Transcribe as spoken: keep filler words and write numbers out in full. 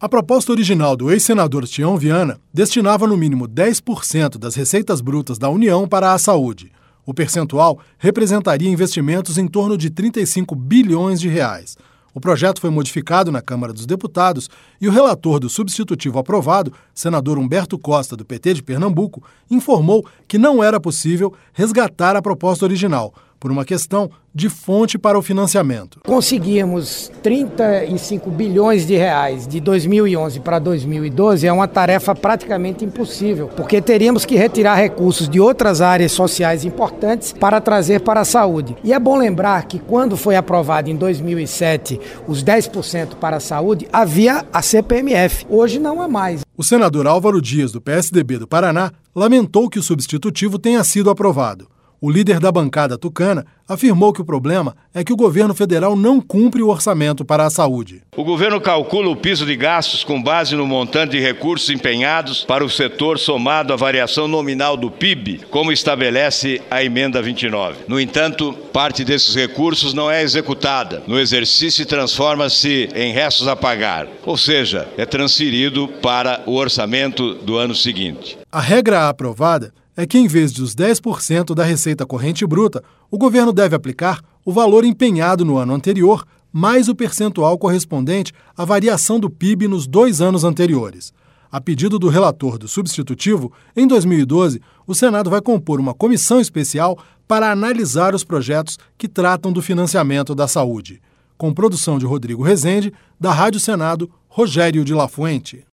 A proposta original do ex-senador Tião Viana destinava no mínimo dez por cento das receitas brutas da União para a saúde. O percentual representaria investimentos em torno de trinta e cinco bilhões de reais. O projeto foi modificado na Câmara dos Deputados e o relator do substitutivo aprovado, senador Humberto Costa, do P T de Pernambuco, informou que não era possível resgatar a proposta original, por uma questão de fonte para o financiamento. Conseguirmos trinta e cinco bilhões de reais de dois mil e onze para dois mil e doze é uma tarefa praticamente impossível, porque teríamos que retirar recursos de outras áreas sociais importantes para trazer para a saúde. E é bom lembrar que quando foi aprovado em dois mil e sete os dez por cento para a saúde, havia a C P M F. Hoje não há mais. O senador Álvaro Dias, do P S D B do Paraná, lamentou que o substitutivo tenha sido aprovado. O líder da bancada tucana afirmou que o problema é que o governo federal não cumpre o orçamento para a saúde. O governo calcula o piso de gastos com base no montante de recursos empenhados para o setor somado à variação nominal do P I B, como estabelece a emenda vinte e nove. No entanto, parte desses recursos não é executada no exercício e transforma-se em restos a pagar, ou seja, é transferido para o orçamento do ano seguinte. A regra aprovada é que, em vez dos dez por cento da receita corrente bruta, o governo deve aplicar o valor empenhado no ano anterior, mais o percentual correspondente à variação do P I B nos dois anos anteriores. A pedido do relator do substitutivo, em dois mil e doze, o Senado vai compor uma comissão especial para analisar os projetos que tratam do financiamento da saúde. Com produção de Rodrigo Rezende, da Rádio Senado, Rogério de La Fuente.